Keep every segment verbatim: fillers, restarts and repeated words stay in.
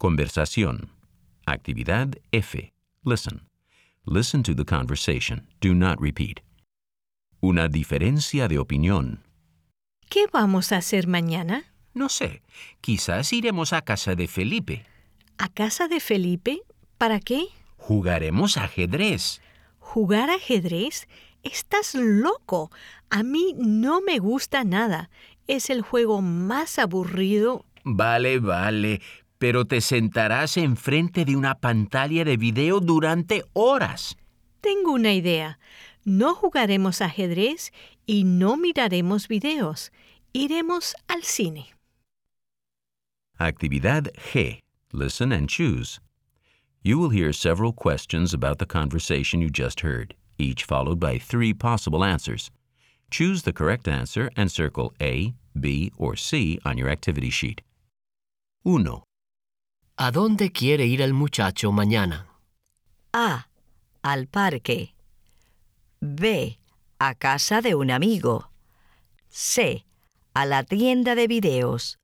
Conversación. Actividad F. Listen. Listen to the conversation. Do not repeat. Una diferencia de opinión. ¿Qué vamos a hacer mañana? No sé. Quizás iremos a casa de Felipe. ¿A casa de Felipe? ¿Para qué? Jugaremos ajedrez. ¿Jugar ajedrez? ¡Estás loco! A mí no me gusta nada. Es el juego más aburrido. Vale, vale. Pero te sentarás enfrente de una pantalla de video durante horas. Tengo una idea. No jugaremos ajedrez y no miraremos videos. Iremos al cine. Actividad G. Listen and choose. You will hear several questions about the conversation you just heard, each followed by three possible answers. Choose the correct answer and circle A, B, or C on your activity sheet. Uno. ¿A dónde quiere ir el muchacho mañana? A. Al parque. B. A casa de un amigo. C. A la tienda de videos.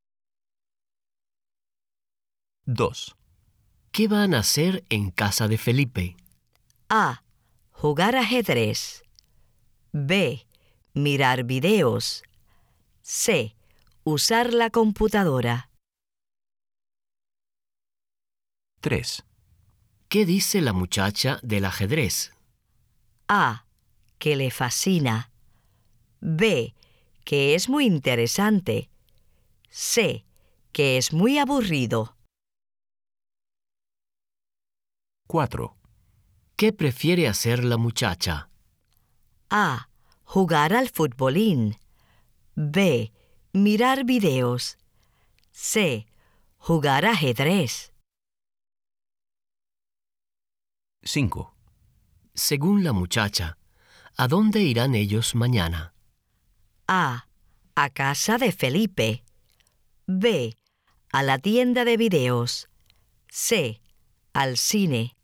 Dos. ¿Qué van a hacer en casa de Felipe? A. Jugar ajedrez. B. Mirar videos. C. Usar la computadora. Tres. ¿Qué dice la muchacha del ajedrez? A. Que le fascina. B. Que es muy interesante. C. Que es muy aburrido. Cuatro. ¿Qué prefiere hacer la muchacha? A. Jugar al futbolín. B. Mirar videos. C. Jugar ajedrez. Cinco. Según la muchacha, ¿a dónde irán ellos mañana? A. A casa de Felipe. B. A la tienda de videos. C. Al cine.